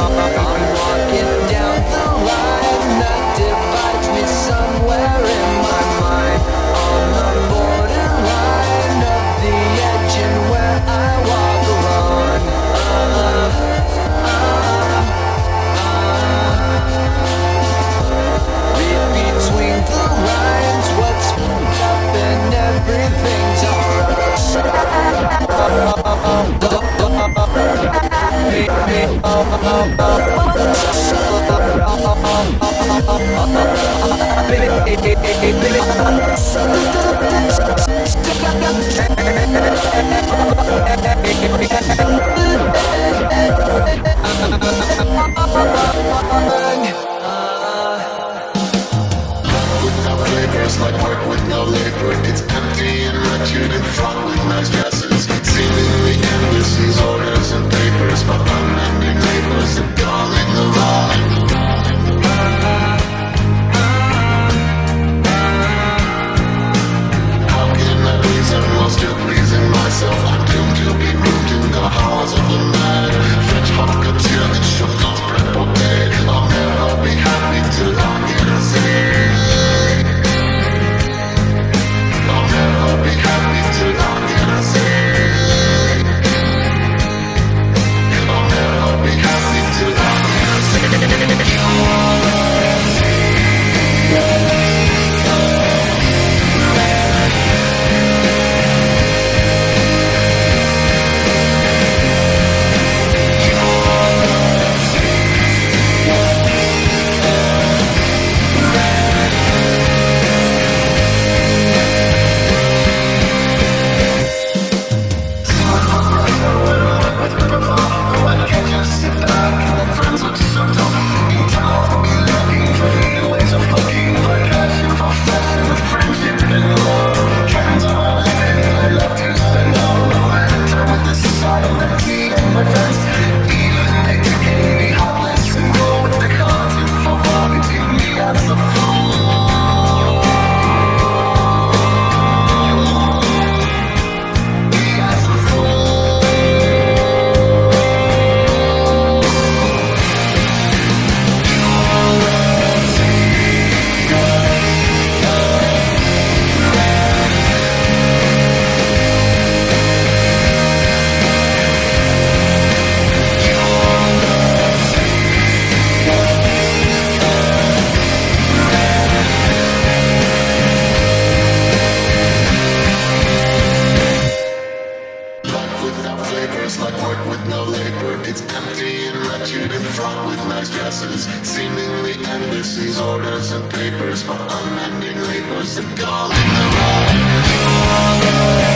I'm walking down the line that divides me somewhere in my mind, on the borderline of the edge and where I walk alone. Read between the lines what's up and everything's It's like work with no labor. It's empty and wretched and fraught with nice dresses. Seemingly endless, these orders and papers, but unending labors and calling the line. How can I reason while still pleasing myself? I'm doomed to be moved in the halls of the mad. French hot couture that shook off prêt-à-porter. I'll never be happy till I'm here to see. I'll be happy till I'm gonna say. I'll never be happy till I'm gonna say. It's like work with no labor. It's empty and wretched and fraught with nice dresses. Seemingly endless, these orders and papers, but unending labors and calling the line.